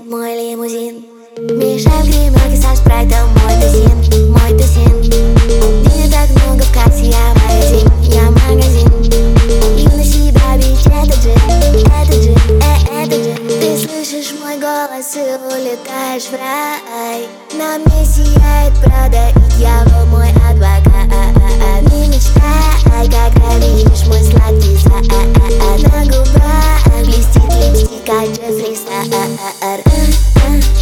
мой лимузин. Мешаем гримерки со спрайтом, мой тусин, мой тусин. Денег так много в кассе, я магазин, я магазин. И на себя бить этот же, этот же, этот же. Ты слышишь мой голос и улетаешь в рай. На мне сияет Прада и дьявол мой адвокат. Не мечтай, когда видишь мой сладкий зад. На губах блестит липстик, как Джеффри Стар.